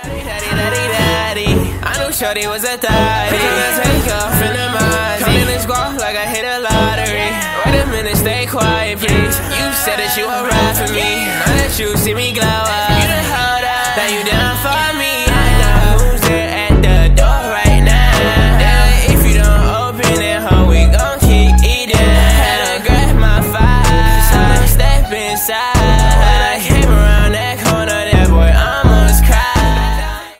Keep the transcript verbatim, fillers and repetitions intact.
Daddy, daddy, daddy. I knew shorty was a thotty. Tryna take off in the Mozzie. Counting this guap like I hit a lottery. Wait a minute, stay quiet, please. You said that you would ride for me. Now that you see me glow